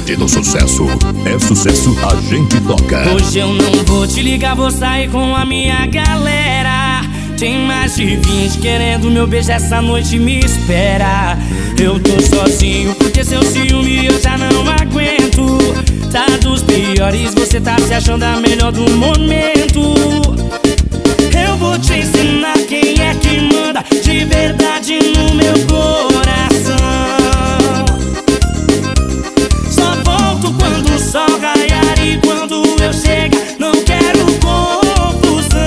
cidade do sucesso. É sucesso, a gente toca. Hoje eu não vou te ligar, vou sair com a minha galera. Tem mais de 20 querendo meu beijo, essa noite me espera. Eu tô sozinho porque seu ciúme eu já não aguento. Tá dos piores, você tá se achando a melhor do momento. Eu vou te ensinar quem é que manda de verdade no meu coração. Só volto quando o sol raiar e quando eu chegar não quero confusão.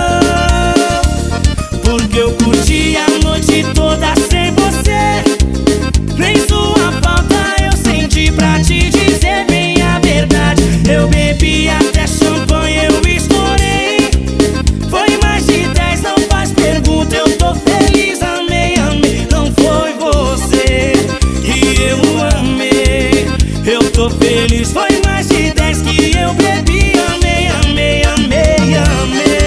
Porque eu curti a noite toda sem você. Nem sua falta eu senti, pra te dizer bem a verdade. Eu bebi até champanhe, eu estourei. Foi mais de 10, não faz pergunta, eu tô feliz. Amei, amei, não foi você que eu amei. Eu tô feliz, foi mais de 10 que eu bebi. Amei, amei, amei, amei.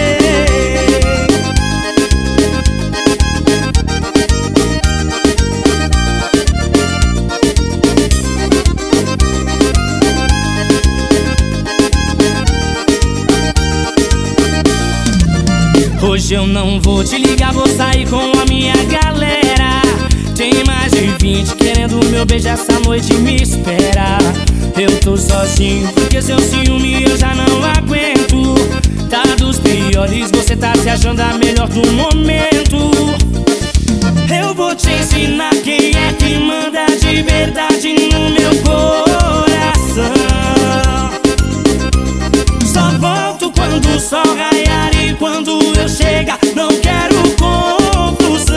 Hoje eu não vou te ligar, vou sair com a minha galera. Tem mais de 20 querendo meu beijo, essa noite me espera. Eu tô sozinho porque seu ciúme eu já não aguento. Tá dos piores, você tá se achando a melhor do momento. Eu vou te ensinar quem é que manda de verdade no meu coração. Só volto quando o sol raiar e quando eu chegar não quero confusão.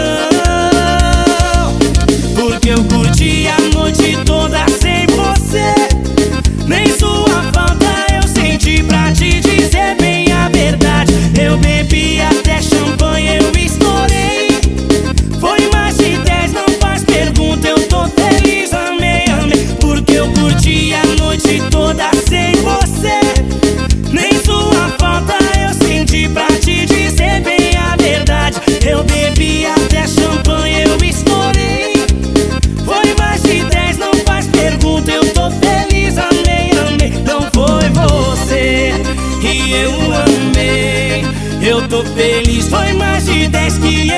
Porque eu curti a noite toda sem você. Nem sua falta eu senti, pra te dizer bem a verdade. Eu bebi até champanhe, eu estourei. Foi mais de 10, não faz pergunta, eu tô feliz. Amei, amei, porque eu curti a noite toda sem você. Nem sua falta eu senti, pra te dizer bem a verdade. Eu bebi até champanhe, eu estourei. Foi mais de 10, não faz pergunta, eu tô feliz. Amei, amei, não foi você que eu amei. Eu tô feliz, foi mais de 10 que